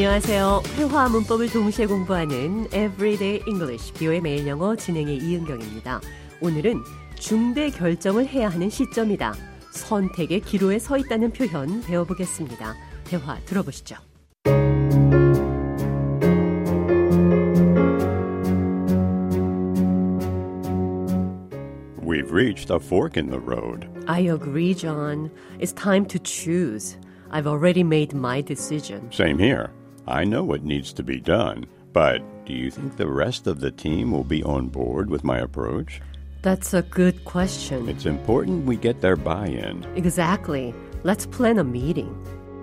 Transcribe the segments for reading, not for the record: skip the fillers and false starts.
안녕하세요. 회화와 문법을 동시에 공부하는 Everyday English, 비오의 매일 영어 진행의 이은경입니다. 오늘은 중대 결정을 해야 하는 시점이다. 선택의 기로에 서 있다는 표현 배워보겠습니다. 대화 들어보시죠. We've reached a fork in the road. I agree, John. It's time to choose. I've already made my decision. Same here. I know what needs to be done, but do you think the rest of the team will be on board with my approach? That's a good question. It's important we get their buy-in. Exactly. Let's plan a meeting.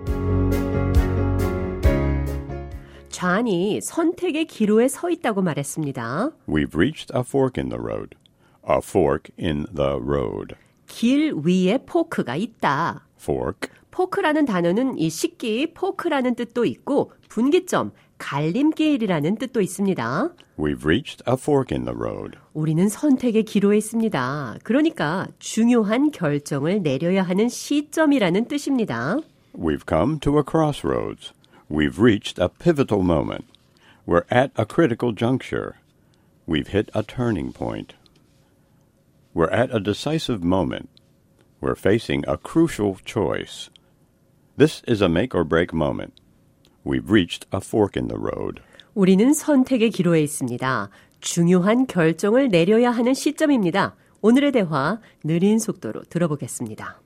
존이 선택의 기로에 서 있다고 말했습니다. We've reached a fork in the road. A fork in the road. 길 위에 포크가 있다. Fork. 포크라는 단어는 이 식기, 포크라는 뜻도 있고 분기점, 갈림길이라는 뜻도 있습니다. We've reached a fork in the road. 우리는 선택의 기로에 있습니다. 그러니까 중요한 결정을 내려야 하는 시점이라는 뜻입니다. We've come to a crossroads. We've reached a pivotal moment. We're at a critical juncture. We've hit a turning point. We're at a decisive moment. We're facing a crucial choice. This is a make or break moment. We've reached a fork in the road. 우리는 선택의 기로에 있습니다. 중요한 결정을 내려야 하는 시점입니다. 오늘의 대화 느린 속도로 들어보겠습니다.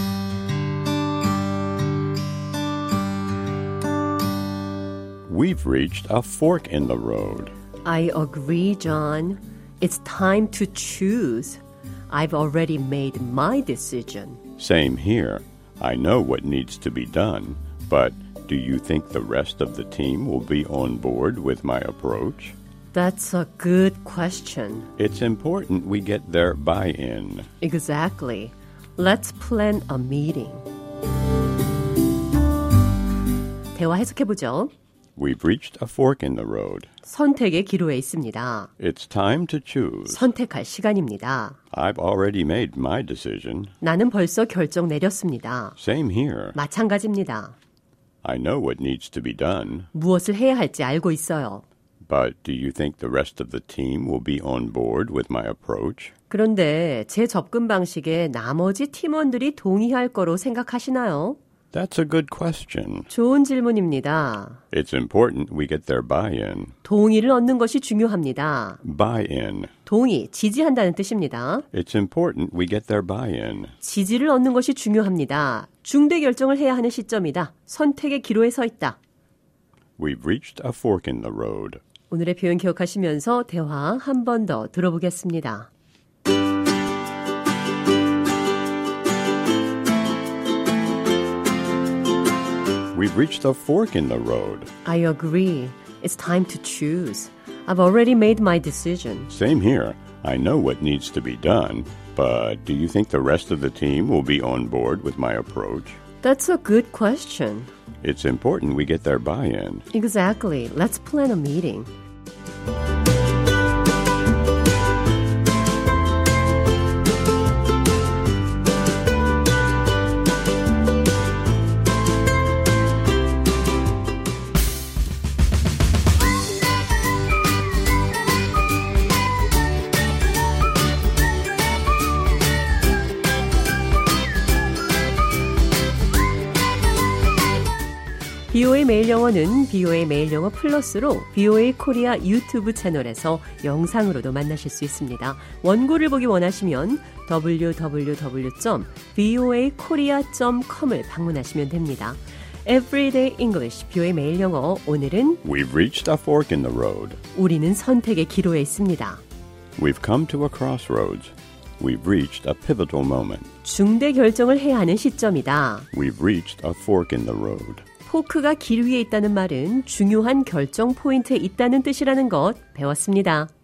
We've reached a fork in the road. I agree, John. It's time to choose. I've already made my decision. Same here. I know what needs to be done, but do you think the rest of the team will be on board with my approach? That's a good question. It's important we get their buy-in. Exactly. Let's plan a meeting. 대화 해석해보죠. We've reached a fork in the road. 선택의 기로에 있습니다. It's time to choose. 선택할 시간입니다. I've already made my decision. 나는 벌써 결정 내렸습니다. Same here. 마찬가지입니다. I know what needs to be done. 무엇을 해야 할지 알고 있어요. But do you think the rest of the team will be on board with my approach? 그런데 제 접근 방식에 나머지 팀원들이 동의할 거로 생각하시나요? That's a good question. 좋은 질문입니다. It's important we get their buy-in. 동의를 얻는 것이 중요합니다. Buy-in. 동의, 지지한다는 뜻입니다. It's important we get their buy-in. 지지를 얻는 것이 중요합니다. 중대 결정을 해야 하는 시점이다. 선택의 기로에 서 있다. We've reached a fork in the road. 오늘의 표현 기억하시면서 대화 한 번 더 들어보겠습니다. We've reached a fork in the road. I agree. It's time to choose. I've already made my decision. Same here. I know what needs to be done, but do you think the rest of the team will be on board with my approach? That's a good question. It's important we get their buy-in. Exactly. Let's plan a meeting. BOA 매일 영어는 BOA 매일 영어 플러스로 BOA 코리아 유튜브 채널에서 영상으로도 만나실 수 있습니다. 원고를 보기 원하시면 www.voakorea.com을 방문하시면 됩니다. Everyday English, BOA 매일 영어. 오늘은 We've reached a fork in the road. 우리는 선택의 기로에 있습니다. We've come to a crossroads. We've reached a pivotal moment. 중대 결정을 해야 하는 시점이다. We've reached a fork in the road. 포크가 길 위에 있다는 말은 중요한 결정 포인트에 있다는 뜻이라는 것 배웠습니다.